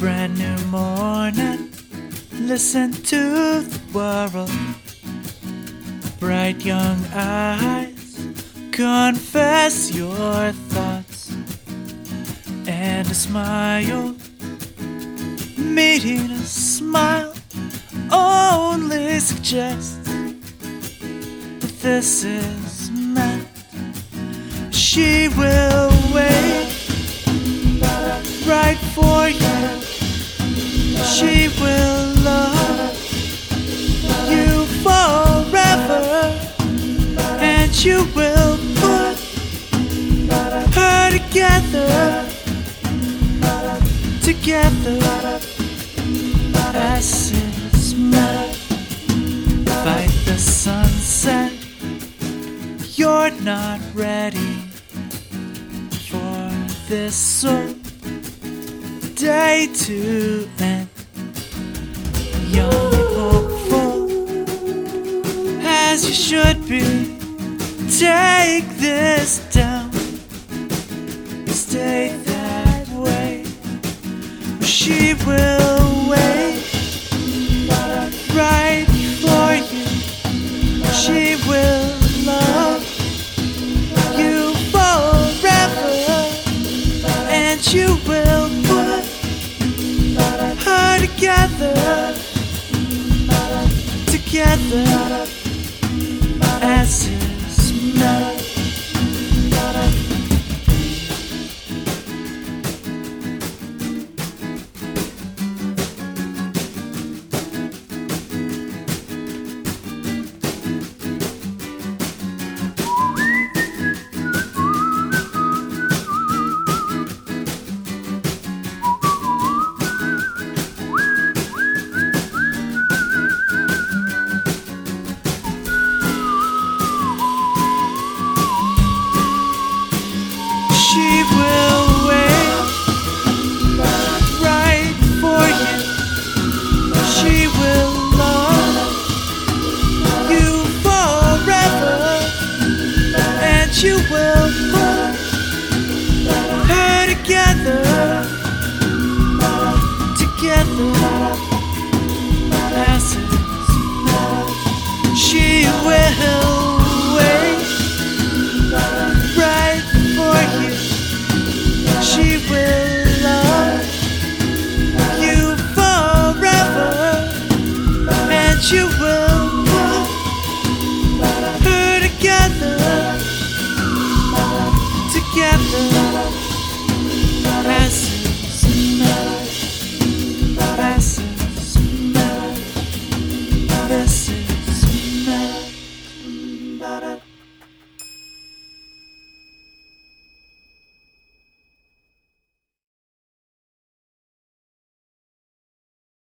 brand new morning, listen to the world. Bright young eyes, confess your thoughts. And a smile, meeting a smile, only suggests that this is meant. She will wait right for you. She will love you forever, and you will put her together, as it's meant. Fight the sunset, you're not ready for this soul day to end. Young and hopeful, as you should be, take this down. Stay that way. She will wait right for you. She will love you forever, and you will put her together, as is meant. She will wait right for you. She will love you forever, and you will put her together, as it's meant. She will